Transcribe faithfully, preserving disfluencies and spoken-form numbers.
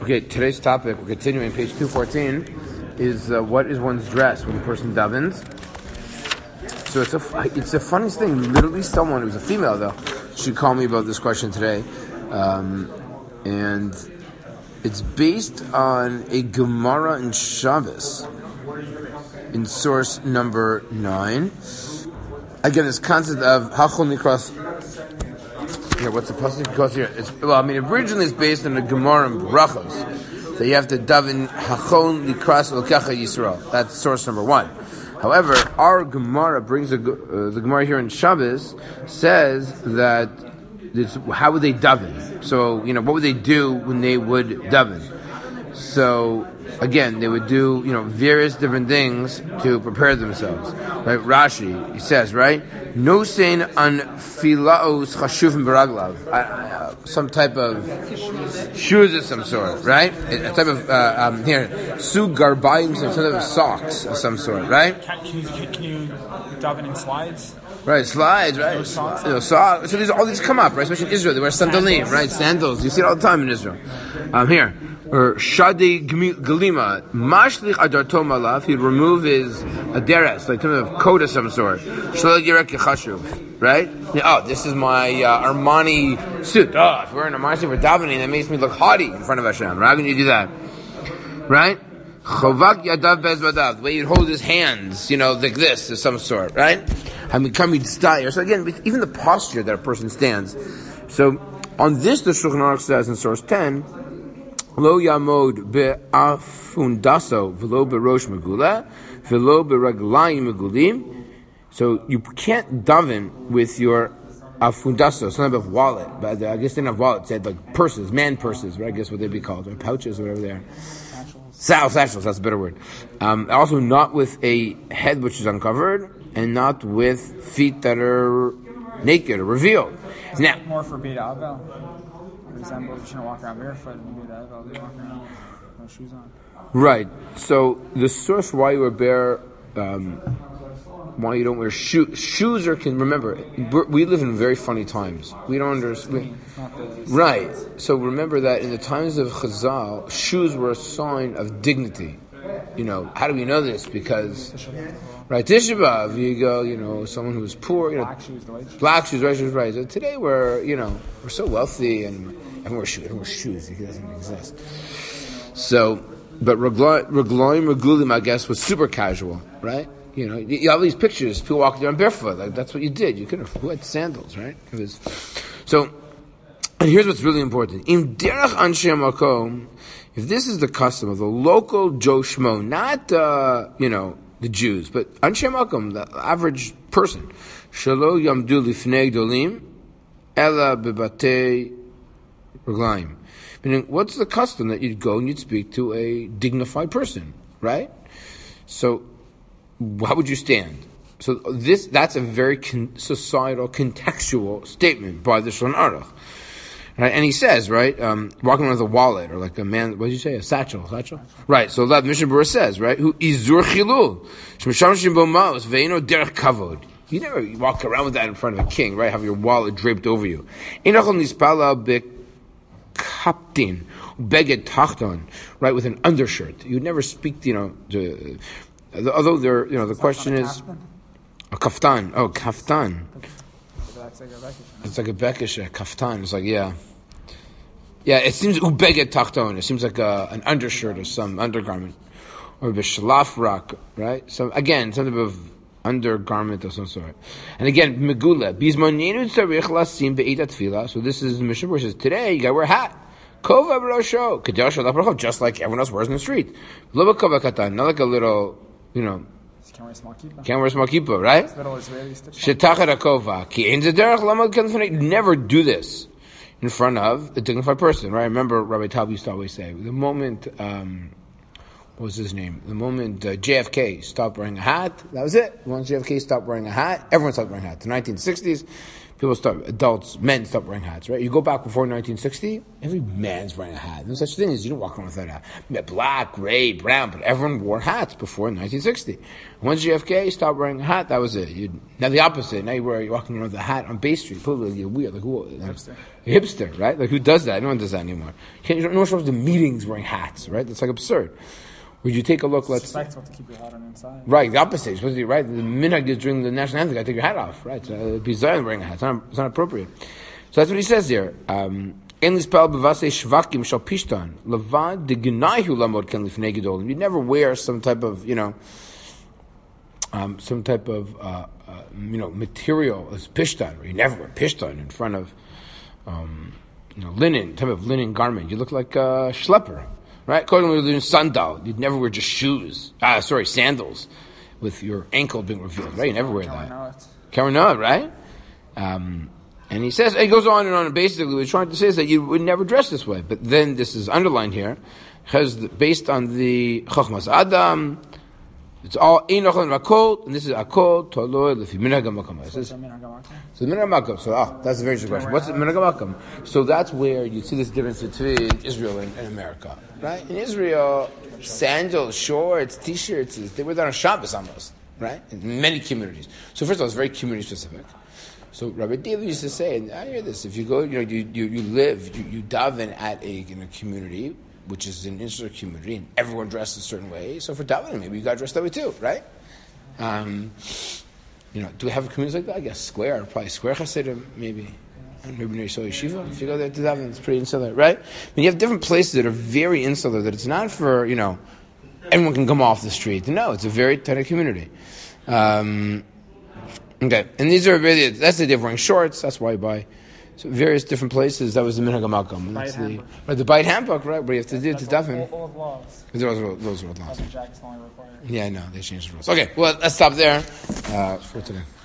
Okay, today's topic, we're continuing, page two fourteen, is uh, what is one's dress when a person davens. So it's a, it's the funniest thing. Literally someone, who's a female though, she called me about this question today. Um, and it's based on a Gemara in Shabbos, in source number nine. Again, this concept of Hachol Nikras. Here, what's the pasuk? Because here, it's, well, I mean, originally it's based on the Gemara in Brachos. So you have to daven Hachol Nikras Elkecha Yisrael. That's source number one. However, our Gemara brings a, uh, the Gemara here in Shabbos says that this, how would they daven? So, you know, what would they do when they would daven? So, again, they would do, you know, various different things to prepare themselves. Right? Rashi, he says, right? No sein an filaos chashuvim beraglav. Some type of shoes of some sort, right? A type of, uh, um, here, su garbayim, some type of socks of some sort, right? Can, can, you, can you daven in slides? Right, slides, right? Those socks. You know, socks. So these, all these come up, right? Especially in Israel. They wear sandalim, right? Sandals. You see it all the time in Israel. Um, here. Or Shadi Galima, Mashlich Adarto Malav, he'd remove his aderes, like kind of coat of some sort. Shalad Yerek Yechashuv, right? Oh, this is my uh, Armani suit. Oh, if we're in Armani suit for davening, that makes me look haughty in front of Hashem. How can you do that? Right? Chovak Yadav Bezvadav, the way you'd hold his hands, you know, like this, of some sort, right? Hamikam Yitzdayer. So again, even the posture that a person stands. So, on this, the Shulchan Aruch says in source ten, Lo yamod be'afundaso v'lo be'rosh megula v'lo be'raglayim megulim. So you can't daven with your afundaso, some type of wallet. But I guess they don't have wallets. They had like purses, man purses, right? I guess what they'd be called, or pouches, or whatever they are. Satchels. Satchels, that's a better word. Um, also, not with a head which is uncovered, and not with feet that are naked or revealed. Is now, more for Beit Avel? Example, you shouldn't walk around barefoot and do that. I'll walk around no shoes on. Right. So the source why you wear bare, um, why you don't wear shoes. Shoes are can remember. We live in very funny times. We don't understand. Right. So remember that in the times of Chazal, shoes were a sign of dignity. You know, how do we know this? Because right, Tisha B'Av, you go, you know, someone who's poor, you know, black shoes, the white shoes. Black shoes, white shoes, right. So today we're, you know, we're so wealthy and everyone wears shoes. Everyone wears shoes. It doesn't exist. So, but Reglaim Regulim, I guess, was super casual, right? You know, you have these pictures, people walking around barefoot. Like that's what you did. You couldn't. Who had sandals, right? It was so. And here's what's really important: Im derech anshe makom. If this is the custom of the local Joe Schmo, not, uh, you know, the Jews, but Anshe Makom, the average person, Shalo Yamdu Lifnei Gdolim, Ela Bebatei Reglaim. Meaning, what's the custom that you'd go and you'd speak to a dignified person, right? So, how would you stand? So this, that's a very con- societal, contextual statement by the Shulchan Aruch. Right, and he says, right, um, walking around with a wallet or like a man, what did you say, a satchel, satchel? Right, so that Mishnah Berurah says, right, who izur chilul, shemeshamshim bomos veino derech kavod. You never walk around with that in front of a king, right? Have your wallet draped over you. Einachol nispala bekaptin beged tachton, right, with an undershirt. You'd never speak, you know, to, uh, although there, you know, the question is a kaftan. Oh, kaftan. It's like a bekish, a kaftan. It's like, yeah. Yeah, it seems ubeget tachton. It seems like a, an undershirt or some undergarment. Or bishlafrak, right? So again, some type of undergarment of some sort. And again, megula. Bizmoninu tzarich lasim be'ita tefila. So this is the Mishnah where it says, today you gotta wear a hat. Kova b'rosho. Kedesh alach brachov. Just like everyone else wears in the street. Lo b'kova katan. Not like a little, you know, Can't wear small kippah. Can't wear small kippah, right? Shetachat hakova. Ki ein zederach lamad kanfnei. Never do this in front of a dignified person, right? I remember Rabbi Tal used to always say, the moment, um, what was his name? The moment uh, J F K stopped wearing a hat, that was it. Once J F K stopped wearing a hat, everyone stopped wearing a hat. The nineteen sixties, people start, adults, men start wearing hats, right? You go back before nineteen sixty, every man's wearing a hat. No such thing as you don't walk around without a hat. Black, gray, brown, but everyone wore hats before nineteen sixty. Once J F K stopped wearing a hat, that was it. You'd, now the opposite. Now you wear, you're walking around with a hat on Bay Street. People are weird. Like who? Like, hipster. Hipster, right? Like who does that? No one does that anymore. You can't, you don't know what's the meetings wearing hats, right? That's like absurd. Would you take a look? Let's. It's respectful to keep your hat on inside. Right, the opposite. You're supposed to be right. The minhag is during the national anthem. You got to take your hat off, right? So it'd be Zion wearing a hat. It's not, it's not appropriate. So that's what he says here. Um, you never wear some type of, you know, um, some type of, uh, uh, you know, material as pishtan. Or you never wear pishtan in front of, um, you know, linen, type of linen garment. You look like a schlepper. Right? According to the sandal, you'd never wear just shoes. Ah, sorry, sandals with your ankle being revealed. Right? You never wear that. Karanah, right? Um, and he says, he goes on and on. And basically, what he's trying to say is that you would never dress this way. But then this is underlined here, because based on the Chachmas Adam, it's all Einoch and Rakol, and this is Akol Toloi Lefi Minhag HaMakom. So the Minhag HaMakom. So ah, that's a very good question. What's the Minhag HaMakom? So that's where you see this difference between Israel and, and America, right? In Israel, sandals, shorts, t-shirts, they were done on Shabbos almost, right? In many communities. So first of all, it's very community specific. So Rabbi David used to say, and I hear this: if you go, you know, you you, you live, you, you daven at a in a community, which is an insular community, and everyone dressed a certain way. So for davening, maybe you got dressed that way too, right? Um, you know, do we have communities like that? I guess Square, probably Square Hasidim, maybe. Maybe near Yisrael Yeshiva. If you go there to daven, it's pretty insular, right? I mean, you have different places that are very insular. That it's not for, you know, everyone can come off the street. No, it's a very tight community. Um, okay, and these are really, that's the idea of wearing shorts. That's why you buy. So various different places, that was the Minhag HaMakom. That's the, right, the Beit handbook, right, where you have to do to daven. All, all of laws. Those are those are laws. Jack's only required. Yeah, I know, they changed the rules. Okay, well, let's stop there uh, for today.